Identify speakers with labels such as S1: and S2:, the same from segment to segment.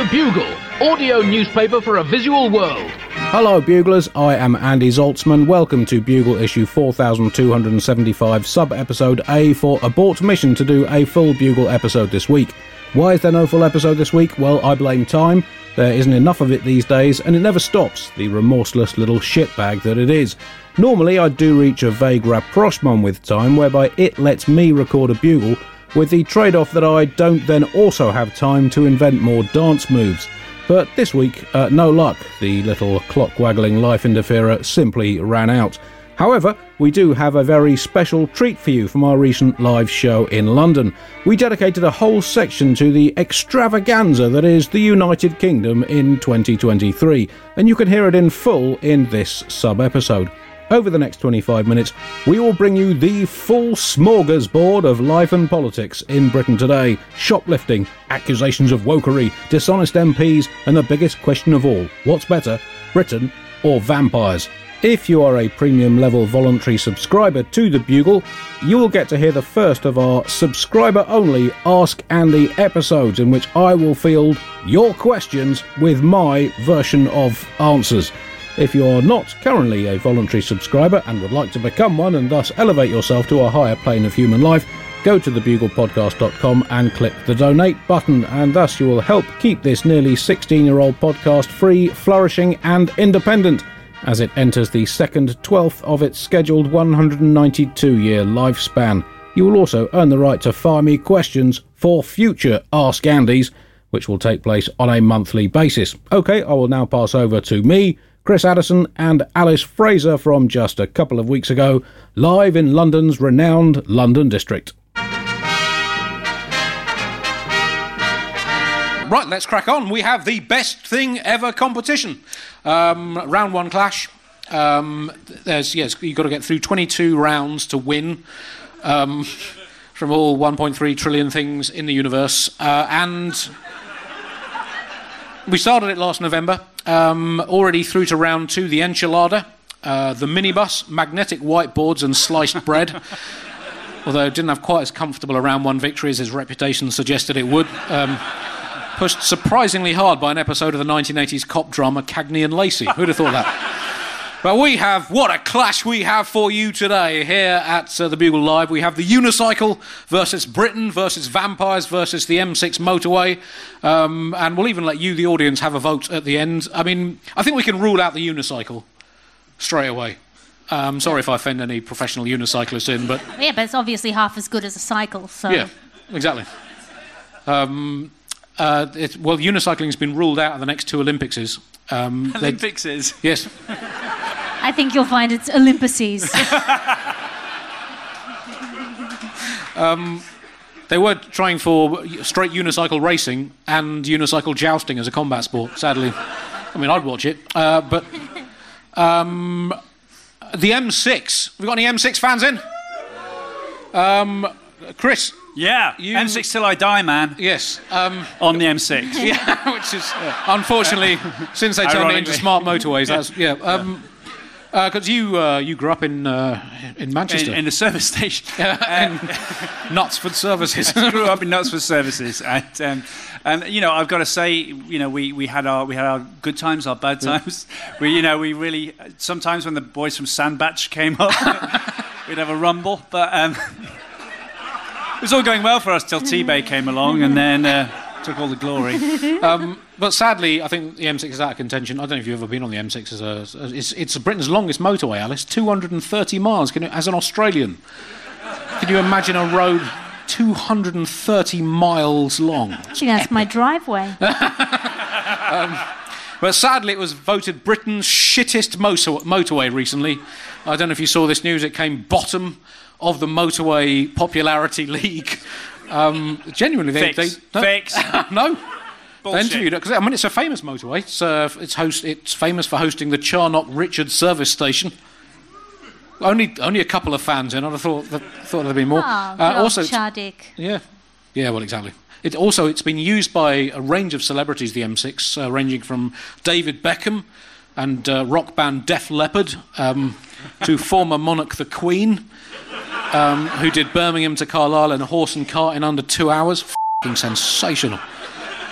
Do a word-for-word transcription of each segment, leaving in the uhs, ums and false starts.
S1: The Bugle, audio newspaper for a visual world.
S2: Hello Buglers, I am Andy Zaltzman. Welcome to Bugle issue four thousand two hundred seventy-five, sub-episode A for Abort Mission to do a full Bugle episode this week. Why is there no full episode this week? Well, I blame time. There isn't enough of it these days, and it never stops, the remorseless little shitbag that it is. Normally I do reach a vague rapprochement with time, whereby it lets me record a Bugle, with the trade-off that I don't then also have time to invent more dance moves. But this week, uh, no luck. The little clock-waggling life interferer simply ran out. However, we do have a very special treat for you from our recent live show in London. We dedicated a whole section to the extravaganza that is the United Kingdom in twenty twenty-three, and you can hear it in full in this sub-episode. Over the next twenty-five minutes, we will bring you the full smorgasbord of life and politics in Britain today. Shoplifting, accusations of wokery, dishonest M Ps, and the biggest question of all, what's better, Britain or vampires? If you are a premium level voluntary subscriber to The Bugle, you will get to hear the first of our subscriber-only Ask Andy episodes, in which I will field your questions with my version of answers. If you are not currently a voluntary subscriber and would like to become one and thus elevate yourself to a higher plane of human life, go to the bugle podcast dot com and click the donate button, and thus you will help keep this nearly sixteen-year-old podcast free, flourishing and independent as it enters the second twelfth of its scheduled one hundred ninety-two-year lifespan. You will also earn the right to fire me questions for future Ask Andys, which will take place on a monthly basis. OK, I will now pass over to me, Chris Addison and Alice Fraser from just a couple of weeks ago, live in London's renowned London District.
S3: Right, let's crack on. We have the best thing ever competition. Um, round one clash. Um, there's yes, you've got to get through twenty-two rounds to win um, from all one point three trillion things in the universe. Uh, and we started it last November. Um, already through to round two, the enchilada, uh, the minibus, magnetic whiteboards and sliced bread. Although it didn't have quite as comfortable a round one victory as his reputation suggested it would. Um, pushed surprisingly hard by an episode of the nineteen eighties cop drama Cagney and Lacey. Who'd have thought that? But we have, what a clash we have for you today here at uh, the Bugle Live. We have the unicycle versus Britain versus vampires versus the M six motorway. Um, and we'll even let you, the audience, have a vote at the end. I mean, I think we can rule out the unicycle straight away. Um, sorry if I offend any professional unicyclists in, but...
S4: Yeah, but it's obviously half as good as a cycle, so...
S3: Yeah, exactly. Um... Uh, it, well, unicycling's been ruled out of the next two Olympicses. Um,
S5: Olympicses?
S3: Yes.
S4: I think you'll find it's Olympices.
S3: um, they were trying for straight unicycle racing and unicycle jousting as a combat sport, sadly. I mean, I'd watch it. Uh, but um, the M six. Have we got any M six fans in? Um, Chris?
S5: Yeah, you... M six till I die, man.
S3: Yes. Um,
S5: On the M six.
S3: Yeah, which is, uh, unfortunately, since they turned it into smart motorways, that's, yeah. Um, because uh, you uh, you grew up in uh, in Manchester.
S5: In, in the service station.
S3: Uh, in Knutsford Services.
S5: I grew up in Knutsford Services. And, um, and, you know, I've got to say, you know, we, we, had our, we had our good times, our bad times. Yeah. We, you know, we really... Sometimes when the boys from Sandbach came up, we'd have a rumble, but... Um, it was all going well for us till T-Bay came along and then uh, took all the glory.
S3: Um, but sadly, I think the M six is out of contention. I don't know if you've ever been on the M six. As a, as it's, it's Britain's longest motorway, Alice. two hundred thirty miles. Can you, as an Australian, can you imagine a road two hundred thirty miles long?
S4: Actually, that's my driveway.
S3: um, but sadly, it was voted Britain's shittest motor- motorway recently. I don't know if you saw this news. It came bottom of the motorway popularity league. Um, genuinely, they...
S5: Fix.
S3: they
S5: Fix.
S3: No.
S5: Bullshit.
S3: They interviewed it, because I mean, it's a famous motorway. It's, uh, it's, host, it's famous for hosting the Charnock Richard service station. Only only a couple of fans in. I thought that, thought there'd be more.
S4: Oh,
S3: uh, also,
S4: Chardick.
S3: Yeah. Yeah, well, exactly. It also, it's been used by a range of celebrities, the M six, uh, ranging from David Beckham and uh, rock band Def Leppard um, to former monarch the Queen, Um, who did Birmingham to Carlisle in a horse and cart in under two hours. F***ing sensational.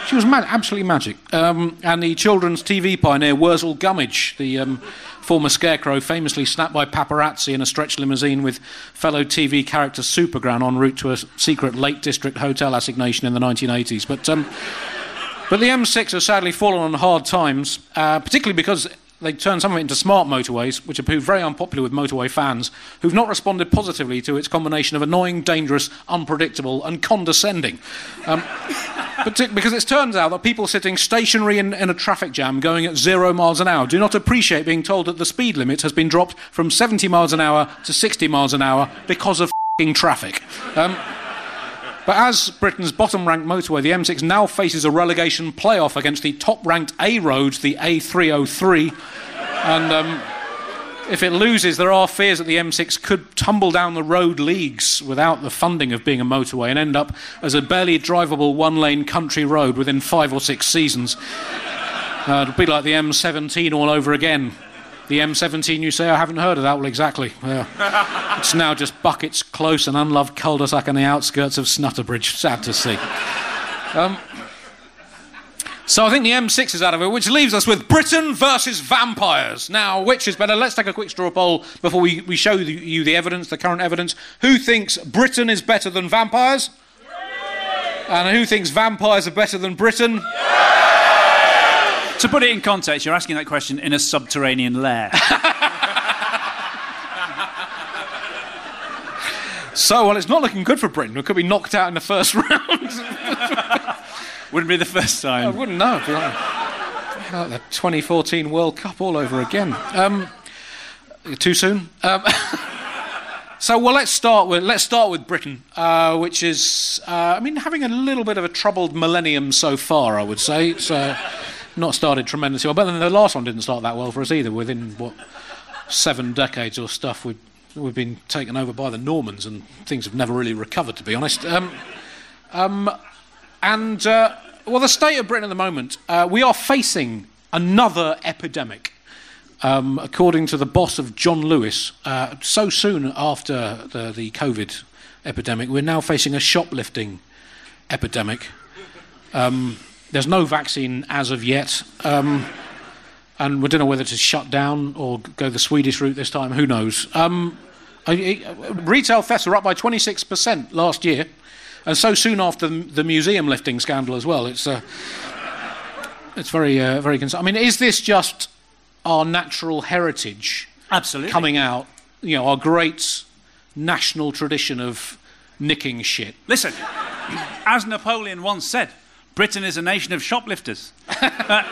S3: She was ma- absolutely magic. Um, and the children's T V pioneer, Wurzel Gummidge, the um, former scarecrow, famously snapped by paparazzi in a stretch limousine with fellow T V character Supergran en route to a secret Lake District hotel assignation in the nineteen eighties. But, um, but the M six has sadly fallen on hard times, uh, particularly because they turned some of it into smart motorways, which have proved very unpopular with motorway fans, who've not responded positively to its combination of annoying, dangerous, unpredictable and condescending. Um, Partic- because it turns out that people sitting stationary in, in a traffic jam going at zero miles an hour do not appreciate being told that the speed limit has been dropped from seventy miles an hour to sixty miles an hour because of f***ing traffic. Um, but as Britain's bottom-ranked motorway, the M six now faces a relegation playoff against the top-ranked A road, the A three oh three. And um, if it loses, there are fears that the M six could tumble down the road leagues without the funding of being a motorway and end up as a barely drivable one-lane country road within five or six seasons. Uh, it'll be like the M seventeen all over again. The M seventeen, you say? I haven't heard of that. Well, exactly. Yeah. It's now just Bucket's close and unloved cul-de-sac on the outskirts of Snutterbridge. Sad to see. Um, so I think the M six is out of it, which leaves us with Britain versus vampires. Now, which is better? Let's take a quick straw poll before we, we show you the evidence, the current evidence. Who thinks Britain is better than vampires? And who thinks vampires are better than Britain?
S5: To put it in context, you're asking that question in a subterranean lair.
S3: So, well, it's not looking good for Britain. We could be knocked out in the first round.
S5: Wouldn't be the first time.
S3: I wouldn't know. It'd be like, like the twenty fourteen World Cup all over again. Um, too soon. Um, so, well, let's start with let's start with Britain, uh, which is, uh, I mean, having a little bit of a troubled millennium so far. I would say it's uh, not started tremendously well, but then the last one didn't start that well for us either. Within what seven decades or stuff, we've we've been taken over by the Normans, and things have never really recovered, to be honest. Um, um, and uh, well, the state of Britain at the moment, uh, we are facing another epidemic. Um, according to the boss of John Lewis, uh, so soon after the, the COVID epidemic, we're now facing a shoplifting epidemic. Um, there's no vaccine as of yet, um, and we don't know whether to shut down or go the Swedish route this time. Who knows? Um, I, I, retail thefts are up by twenty-six percent last year, and so soon after the, the museum lifting scandal as well. It's uh, it's very uh, very concerning. I mean, is this just our natural heritage
S5: Absolutely.
S3: coming out? You know, our great national tradition of nicking shit.
S5: Listen, as Napoleon once said, Britain is a nation of shoplifters. uh,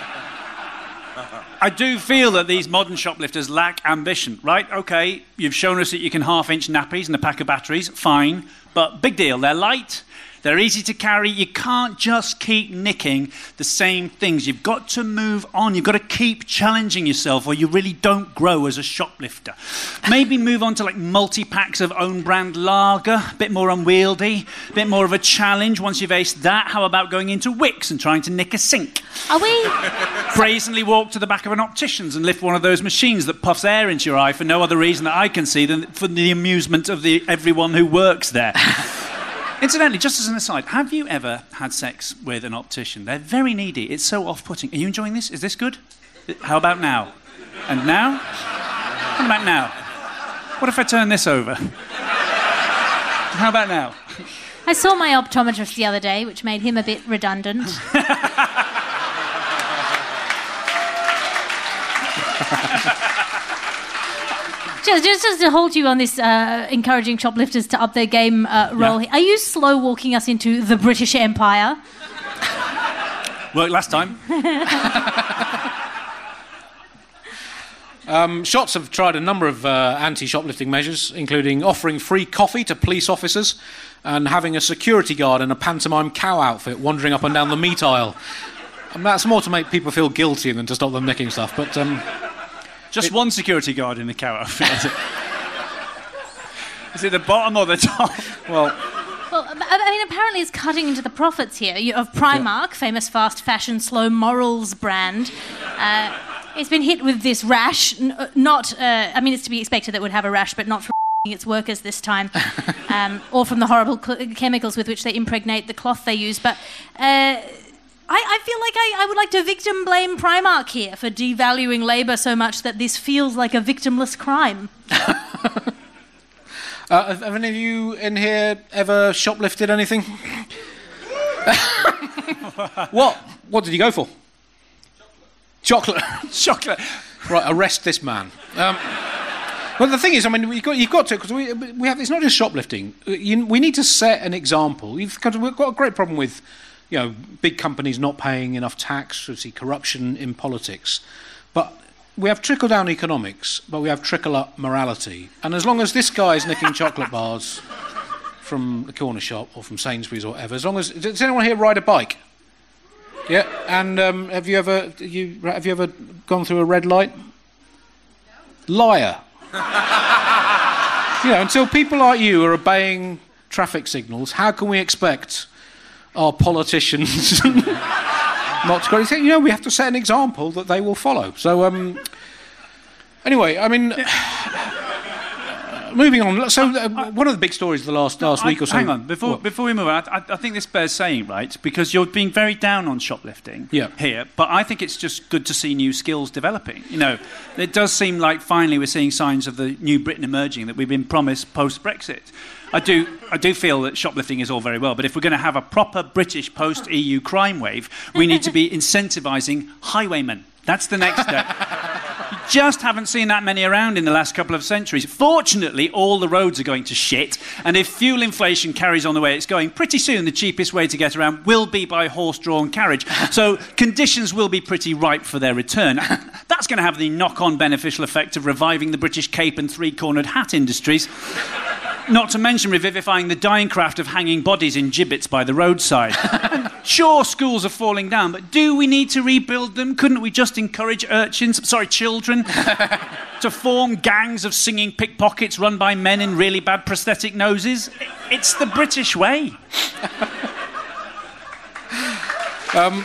S5: I do feel that these modern shoplifters lack ambition, right? OK, you've shown us that you can half-inch nappies and a pack of batteries, fine, but big deal, they're light, they're easy to carry. You can't just keep nicking the same things. You've got to move on. You've got to keep challenging yourself, or you really don't grow as a shoplifter. Maybe move on to like multi-packs of own-brand lager, a bit more unwieldy, a bit more of a challenge. Once you've aced that, how about going into Wickes and trying to nick a sink?
S4: Are we...
S5: Brazenly walk to the back of an optician's and lift one of those machines that puffs air into your eye for no other reason that I can see than for the amusement of the everyone who works there. Incidentally, just as an aside, have you ever had sex with an optician? They're very needy. It's so off-putting. Are you enjoying this? Is this good? How about now? And now? What about now? What if I turn this over? How about now?
S4: I saw my optometrist the other day, which made him a bit redundant. Just, just, just to hold you on this uh, encouraging shoplifters to up their game uh, role,
S5: Yeah.
S4: here. Are you slow walking us into the British Empire?
S5: Worked last time.
S3: Um, Shots have tried a number of uh, anti-shoplifting measures, including offering free coffee to police officers and having a security guard in a pantomime cow outfit wandering up and down the meat aisle. And that's more to make people feel guilty than to stop them nicking stuff, but... Um,
S5: Just
S3: It-
S5: one security guard in the cow outfit, is it? Is it the bottom or the top?
S3: well...
S4: Well, I I mean, apparently it's cutting into the profits here. You, of Primark, famous fast fashion, slow morals brand. Uh, it's been hit with this rash. N- uh, not, uh, I mean, it's to be expected that it would have a rash, but not from its workers this time, um, or from the horrible cl- chemicals with which they impregnate the cloth they use. But uh, I, I feel like I, I would like to victim blame Primark here for devaluing labour so much that this feels like a victimless crime.
S3: uh, have, have any of you in here ever shoplifted anything? What? What did you go for? Chocolate. Chocolate. Right, arrest this man. Um, well, the thing is, I mean, we've got, you've got to, because we, we have, it's not just shoplifting. You, we need to set an example. You've got, we've got a great problem with, you know, big companies not paying enough tax, we see corruption in politics. But we have trickle-down economics, but we have trickle-up morality. And as long as this guy is nicking chocolate bars from the corner shop or from Sainsbury's or whatever, as long as... Does anyone here ride a bike? Yeah, and um, have you ever you have you ever gone through a red light? No. Liar. You know, until people like you are obeying traffic signals, how can we expect our politicians not to go? You know, we have to set an example that they will follow. So, um, anyway, I mean. Moving on, so uh, one of the big stories of the last last
S5: I,
S3: week or so...
S5: Hang on, before
S3: what?
S5: before we move on, I, I think this bears saying, right, because you're being very down on shoplifting
S3: yeah.
S5: here, but I think it's just good to see new skills developing. You know, it does seem like finally we're seeing signs of the new Britain emerging that we've been promised post-Brexit. I do, I do feel that shoplifting is all very well, but if we're going to have a proper British post-E U crime wave, we need to be incentivising highwaymen. That's the next step. You just haven't seen that many around in the last couple of centuries. Fortunately, all the roads are going to shit, and if fuel inflation carries on the way it's going, pretty soon the cheapest way to get around will be by horse-drawn carriage. So conditions will be pretty ripe for their return. That's going to have the knock-on beneficial effect of reviving the British cape and three-cornered hat industries. Not to mention revivifying the dying craft of hanging bodies in gibbets by the roadside. Sure, schools are falling down, but do we need to rebuild them? Couldn't we just encourage urchins, sorry, children, to form gangs of singing pickpockets run by men in really bad prosthetic noses? It's the British way.
S3: um...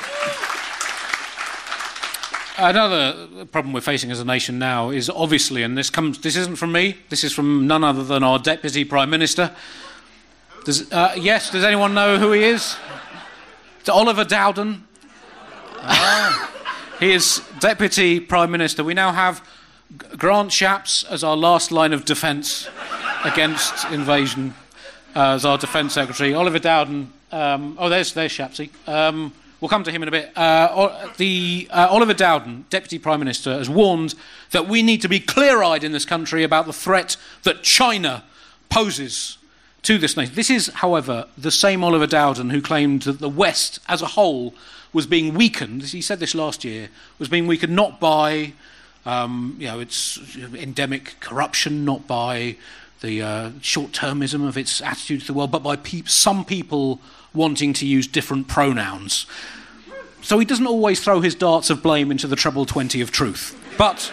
S3: Another problem we're facing as a nation now is obviously, and this comes, this isn't from me, this is from none other than our Deputy Prime Minister. Does, uh, yes, does anyone know who he is? It's Oliver Dowden. Ah. He is Deputy Prime Minister. We now have Grant Shapps as our last line of defence against invasion, uh, as our Defence Secretary. Oliver Dowden, um, oh, there's, there's Shappsy. Um, We'll come to him in a bit. Uh, the uh, Oliver Dowden, Deputy Prime Minister, has warned that we need to be clear-eyed in this country about the threat that China poses to this nation. This is, however, the same Oliver Dowden who claimed that the West as a whole was being weakened, he said this last year, was being weakened not by um, you know, its endemic corruption, not by the uh, short-termism of its attitude to the world, but by pe- some people wanting to use different pronouns. So he doesn't always throw his darts of blame into the treble twenty of truth. But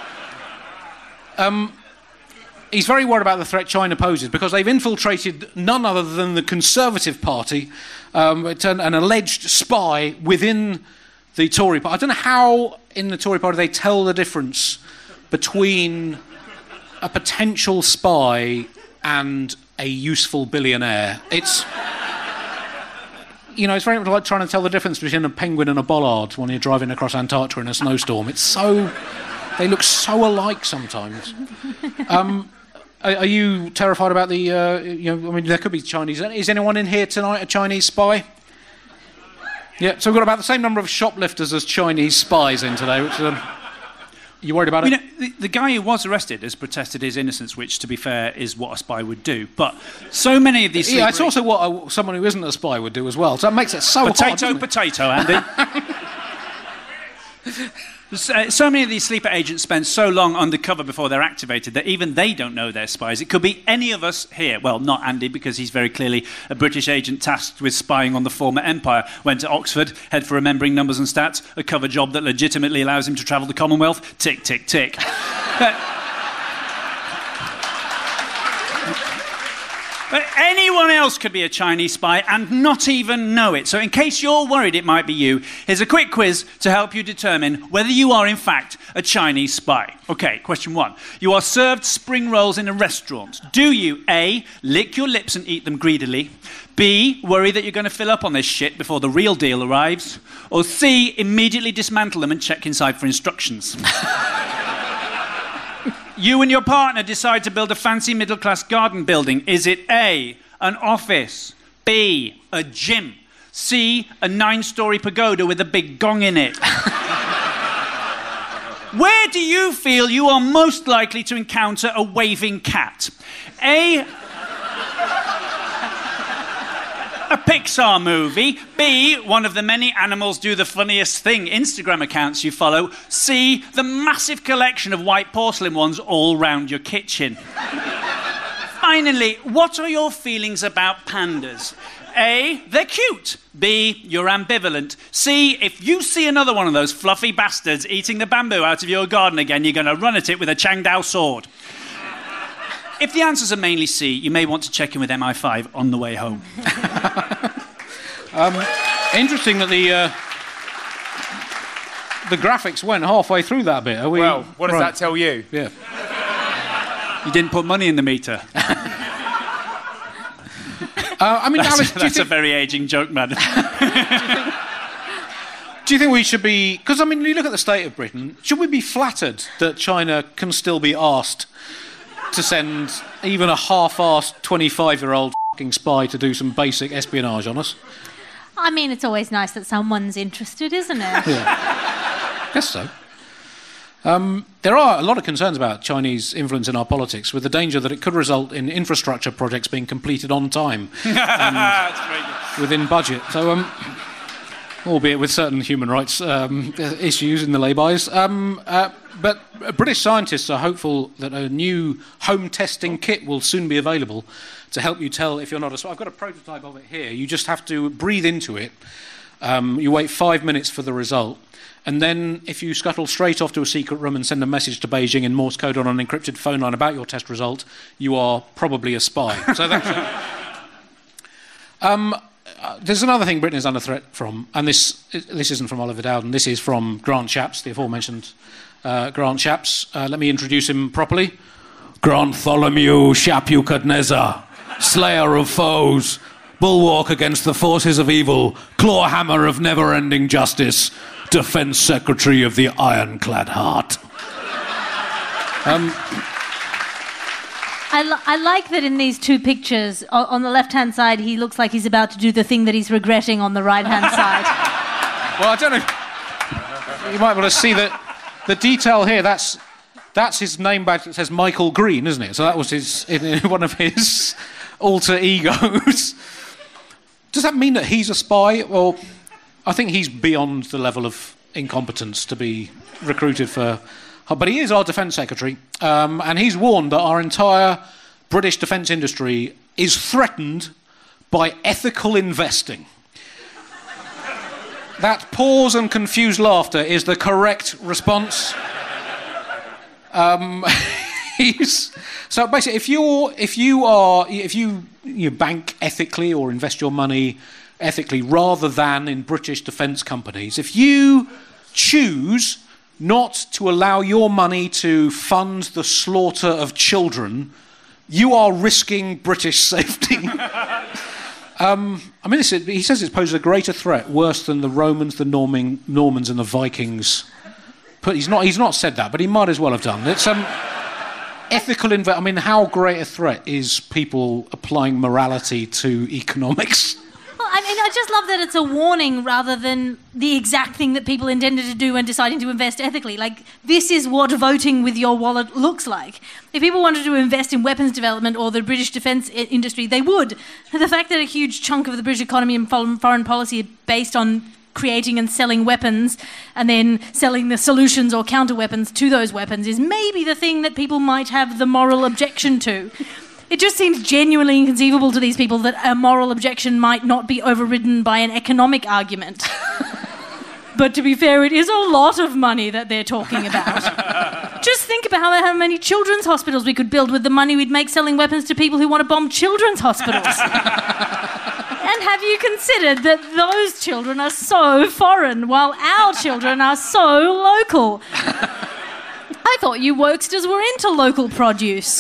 S3: um, he's very worried about the threat China poses because they've infiltrated none other than the Conservative Party, um, an, an alleged spy within the Tory Party. I don't know how in the Tory Party they tell the difference between a potential spy and a useful billionaire. It's... You know, it's very much like trying to tell the difference between a penguin and a bollard when you're driving across Antarctica in a snowstorm. It's so... They look so alike sometimes. Um, are, are you terrified about the... Uh, you know, I mean, there could be Chinese... Is anyone in here tonight a Chinese spy? Yeah, so we've got about the same number of shoplifters as Chinese spies in today, which... Um, you worried about it?
S5: You know, the, the guy who was arrested has protested his innocence, which, to be fair, is what a spy would do. But so many of these...
S3: Yeah, it's also what a, someone who isn't a spy would do as well. So that makes it so
S5: potato,
S3: hard,
S5: potato, Andy. so, so many of these sleeper agents spend so long undercover before they're activated that even they don't know they're spies. It could be any of us here. Well, not Andy, because he's very clearly a British agent tasked with spying on the former empire. Went to Oxford, head for remembering numbers and stats, a cover job that legitimately allows him to travel the Commonwealth. Tick, tick, tick. uh, But anyone else could be a Chinese spy and not even know it. So in case you're worried it might be you, here's a quick quiz to help you determine whether you are in fact a Chinese spy. Okay, question one. You are served spring rolls in a restaurant. Do you A, lick your lips and eat them greedily? B, worry that you're going to fill up on this shit before the real deal arrives? Or C, immediately dismantle them and check inside for instructions? You and your partner decide to build a fancy middle-class garden building. Is it A, an office, B, a gym, C, a nine-story pagoda with a big gong in it? Where do you feel you are most likely to encounter a waving cat? A, a Pixar movie. B, one of the many animals do the funniest thing Instagram accounts you follow. C, the massive collection of white porcelain ones all round your kitchen. Finally, what are your feelings about pandas? A, they're cute. B, you're ambivalent. C, if you see another one of those fluffy bastards eating the bamboo out of your garden again, you're going to run at it with a Changdao sword. If the answers are mainly C, you may want to check in with M I five on the way home.
S3: um, interesting that the uh, the graphics went halfway through that bit. Are we,
S6: well, what does
S3: right.
S6: that tell you?
S3: Yeah.
S5: You didn't put money in the meter.
S3: uh, I mean,
S5: that's,
S3: Alice, do
S5: that's
S3: you think,
S5: a very ageing joke, man.
S3: do you think we should be... Because, I mean, you look at the state of Britain, should we be flattered that China can still be asked to send even a half-arsed twenty-five-year-old f***ing spy to do some basic espionage on us?
S4: I mean, it's always nice that someone's interested, isn't it?
S3: Yeah. Guess so. Um, there are a lot of concerns about Chinese influence in our politics, with the danger that it could result in infrastructure projects being completed on time and within budget. So, um, albeit with certain human rights um, issues in the laybys. Um, uh, but British scientists are hopeful that a new home testing kit will soon be available to help you tell if you're not a spy. I've got a prototype of it here. You just have to breathe into it. Um, you wait five minutes for the result. And then if you scuttle straight off to a secret room and send a message to Beijing in Morse code on an encrypted phone line about your test result, you are probably a spy. So that's it. Um, uh, there's another thing Britain is under threat from, and this this isn't from Oliver Dowden, this is from Grant Shapps, the aforementioned uh, Grant Shapps. Uh, let me introduce him properly. Grantholomew Shapukadnezar, slayer of foes, bulwark against the forces of evil, clawhammer of never-ending justice, Defence Secretary of the Ironclad Heart. um,
S4: I, li- I like that in these two pictures, o- on the left-hand side, he looks like he's about to do the thing that he's regretting on the right-hand side.
S3: well, I don't know. You might want to see that the detail here. That's that's his name badge that says Michael Green, isn't it? So that was his in, in one of his alter egos. Does that mean that he's a spy? Well, I think he's beyond the level of incompetence to be recruited for... But he is our Defence Secretary, um, and he's warned that our entire British defence industry is threatened by ethical investing. That pause and confused laughter is the correct response. Um, he's, so basically, if you're, if you are, if you, you bank ethically or invest your money ethically rather than in British defence companies, if you choose not to allow your money to fund the slaughter of children, you are risking British safety. um, I mean, he says it poses a greater threat, worse than the Romans, the Norman, Normans and the Vikings. But he's not, he's not said that, but he might as well have done. It's um, ethical inve- I mean, how great a threat is people applying morality to economics?
S4: Well, I mean, I just love that it's a warning rather than the exact thing that people intended to do when deciding to invest ethically. Like, this is what voting with your wallet looks like. If people wanted to invest in weapons development or the British defence I- industry, they would. The fact that a huge chunk of the British economy and foreign policy are based on creating and selling weapons and then selling the solutions or counter weapons to those weapons is maybe the thing that people might have the moral objection to. It just seems genuinely inconceivable to these people that a moral objection might not be overridden by an economic argument. But to be fair, it is a lot of money that they're talking about. Just think think about how, how many children's hospitals we could build with the money we'd make selling weapons to people who want to bomb children's hospitals. And have you considered that those children are so foreign while our children are so local? I thought you Wokesters were into local produce.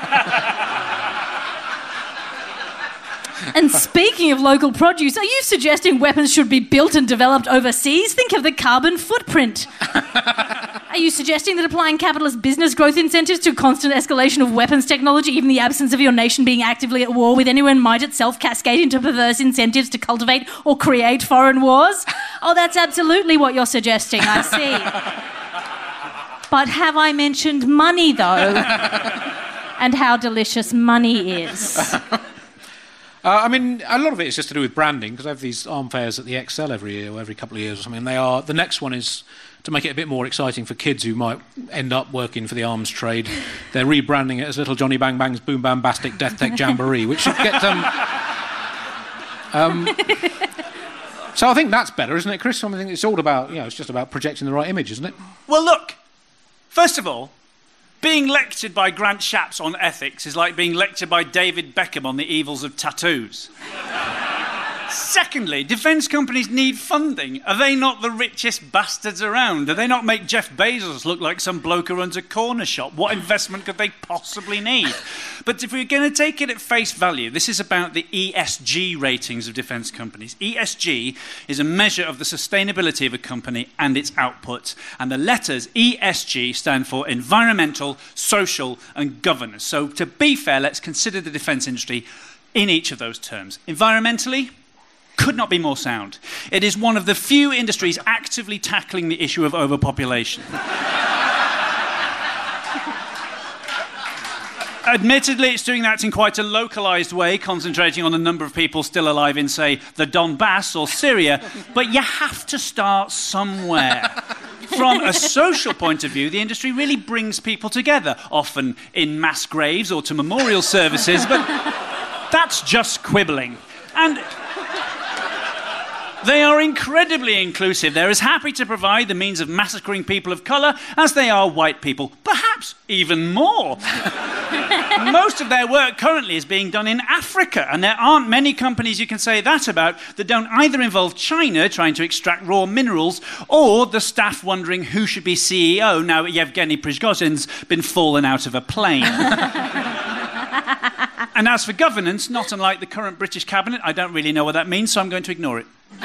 S4: And speaking of local produce, are you suggesting weapons should be built and developed overseas? Think of the carbon footprint. Are you suggesting that applying capitalist business growth incentives to constant escalation of weapons technology, even the absence of your nation being actively at war with anyone, might itself cascade into perverse incentives to cultivate or create foreign wars? Oh, that's absolutely what you're suggesting, I see. But have I mentioned money, though? And how delicious money is.
S3: Uh, I mean, a lot of it is just to do with branding, because I have these arm fairs at the Excel every year or every couple of years or something. And they are, the next one is to make it a bit more exciting for kids who might end up working for the arms trade. They're rebranding it as Little Johnny Bang Bang's Boom Bambastic Death Tech Jamboree, which should get them... Um, so I think that's better, isn't it, Chris? I think it's all about, you know, it's just about projecting the right image, isn't it?
S5: Well, look, first of all, being lectured by Grant Shapps on ethics is like being lectured by David Beckham on the evils of tattoos. Secondly, defence companies need funding. Are they not the richest bastards around? Do they not make Jeff Bezos look like some bloke who runs a corner shop? What investment could they possibly need? But if we're going to take it at face value, this is about the E S G ratings of defence companies. E S G is a measure of the sustainability of a company and its output. And the letters E S G stand for environmental, social and governance. So to be fair, let's consider the defence industry in each of those terms. Environmentally, could not be more sound. It is one of the few industries actively tackling the issue of overpopulation. Admittedly, it's doing that in quite a localised way, concentrating on the number of people still alive in, say, the Donbass or Syria, but you have to start somewhere. From a social point of view, the industry really brings people together, often in mass graves or to memorial services, but that's just quibbling. And they are incredibly inclusive. They're as happy to provide the means of massacring people of colour as they are white people. Perhaps even more. Most of their work currently is being done in Africa, and there aren't many companies you can say that about that don't either involve China trying to extract raw minerals or the staff wondering who should be C E O now Yevgeny Prigozhin's been fallen out of a plane. And as for governance, not unlike the current British cabinet, I don't really know what that means, so I'm going to ignore it.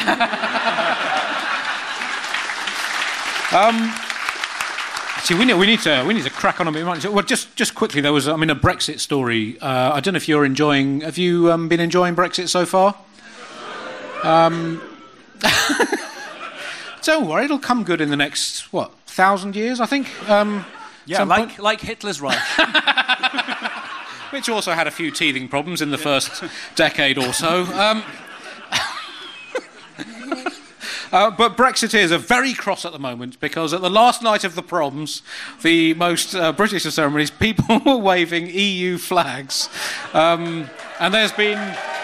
S3: um, see, we need, we need to we need to crack on a bit more. Well, just just quickly, there was I mean a Brexit story. Uh, I don't know if you're enjoying. Have you um, been enjoying Brexit so far? Um, don't worry, it'll come good in the next what thousand years, I think. Um,
S5: yeah, like point. like Hitler's Reich.
S3: Which also had a few teething problems in the first decade or so. Um, uh, but Brexiteers are very cross at the moment because at the last night of the proms, the most uh, British of ceremonies, people were waving E U flags. Um, and there's been...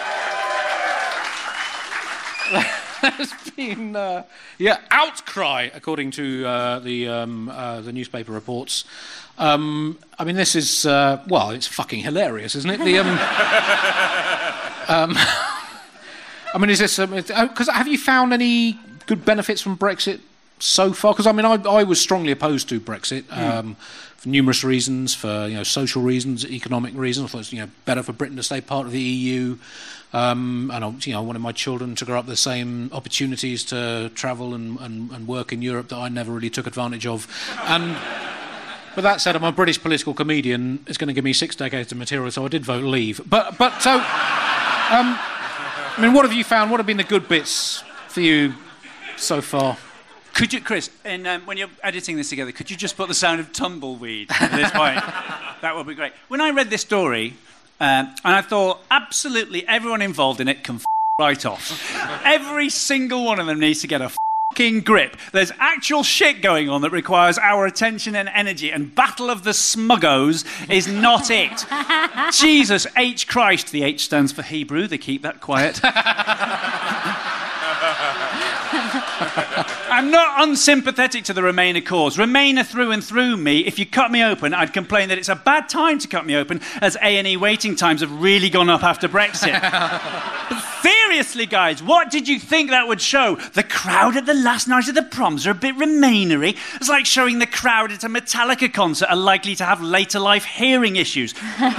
S3: There's been, uh, yeah, outcry, according to uh, the um, uh, the newspaper reports. Um, I mean, this is, uh, well, it's fucking hilarious, isn't it? The, um, um, I mean, is this... Because um, have you found any good benefits from Brexit so far? Because, I mean, I, I was strongly opposed to Brexit um, mm. for numerous reasons, for, you know, social reasons, economic reasons. I thought it was, you know, better for Britain to stay part of the E U. Um, and I, you know, I wanted my children to grow up with the same opportunities to travel and, and, and work in Europe that I never really took advantage of. And... But that said, I'm a British political comedian. It's going to give me six decades of material, so I did vote leave. But, but so, um, I mean, what have you found? What have been the good bits for you so far?
S5: Could you, Chris, in, um, when you're editing this together, could you just put the sound of tumbleweed at this point? That would be great. When I read this story, um, and I thought, absolutely everyone involved in it can f*** right off. Every single one of them needs to get a f- grip. There's actual shit going on that requires our attention and energy, and Battle of the Smuggos is not it. Jesus H. Christ. The H stands for Hebrew. They keep that quiet. And I'm not unsympathetic to the Remainer cause. Remainer through and through me. If you cut me open, I'd complain that it's a bad time to cut me open, as A and E waiting times have really gone up after Brexit. But seriously, guys, what did you think that would show? The crowd at the last night of the proms are a bit Remainery. It's like showing the crowd at a Metallica concert are likely to have later life hearing issues.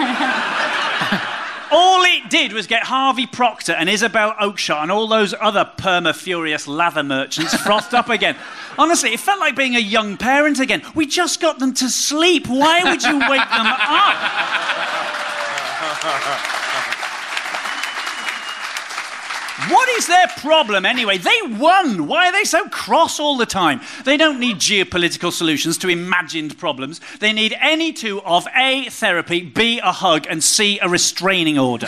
S5: All it did was get Harvey Proctor and Isabel Oakeshott and all those other perma-furious lather merchants frothed up again. Honestly, it felt like being a young parent again. We just got them to sleep. Why would you wake them up? What is their problem anyway? They won. Why are they so cross all the time? They don't need geopolitical solutions to imagined problems. They need any two of A, therapy, B, a hug, and C, a restraining order.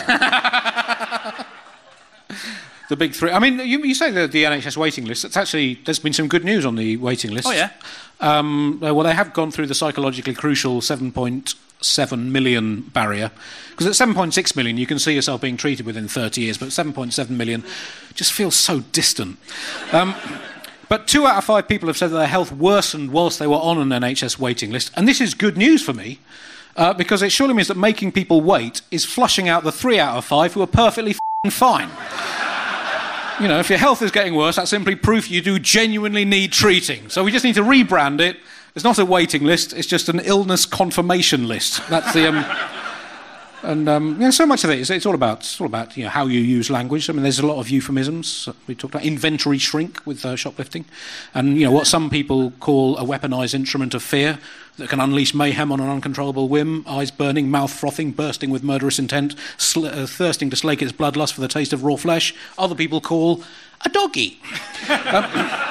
S3: The big three. I mean, you, you say the, the N H S waiting list. It's actually, there's been some good news on the waiting list.
S5: Oh, yeah?
S3: Um, well, they have gone through the psychologically crucial seven point seven million barrier. Because at seven point six million, you can see yourself being treated within thirty years, but seven point seven million just feels so distant. Um, but two out of five people have said that their health worsened whilst they were on an N H S waiting list. And this is good news for me, uh, because it surely means that making people wait is flushing out the three out of five who are perfectly f***ing fine. You know, if your health is getting worse, that's simply proof you do genuinely need treating. So we just need to rebrand it. It's not a waiting list, it's just an illness confirmation list. That's the... Um, and um, you know, so much of it is it's all about it's all about you know how you use language. I mean, there's a lot of euphemisms. We talked about inventory shrink with uh, shoplifting, and you know what some people call a weaponized instrument of fear that can unleash mayhem on an uncontrollable whim, eyes burning, mouth frothing, bursting with murderous intent, sl- uh, thirsting to slake its bloodlust for the taste of raw flesh. Other people call a doggy. um,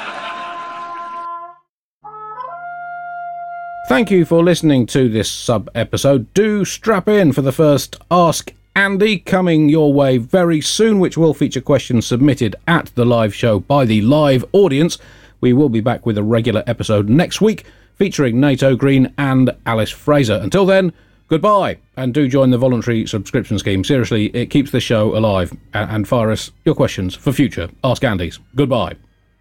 S2: Thank you for listening to this sub-episode. Do strap in for the first Ask Andy coming your way very soon, which will feature questions submitted at the live show by the live audience. We will be back with a regular episode next week, featuring NATO Green and Alice Fraser. Until then, goodbye, and do join the voluntary subscription scheme. Seriously, it keeps the show alive. And fire us your questions for future Ask Andys. Goodbye.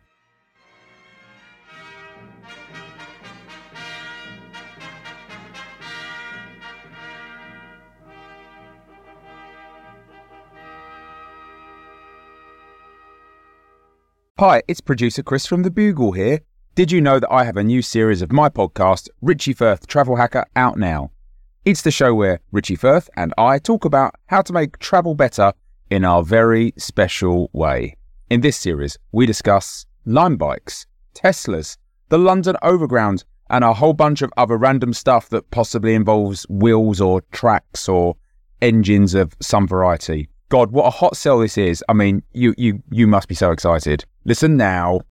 S6: Hi, it's producer Chris from The Bugle here. Did you know that I have a new series of my podcast, Richie Firth Travel Hacker, out now? It's the show where Richie Firth and I talk about how to make travel better in our very special way. In this series, we discuss Lime bikes, Teslas, the London Overground, and a whole bunch of other random stuff that possibly involves wheels or tracks or engines of some variety. God, what a hot sell this is. I mean, you you you must be so excited. Listen now.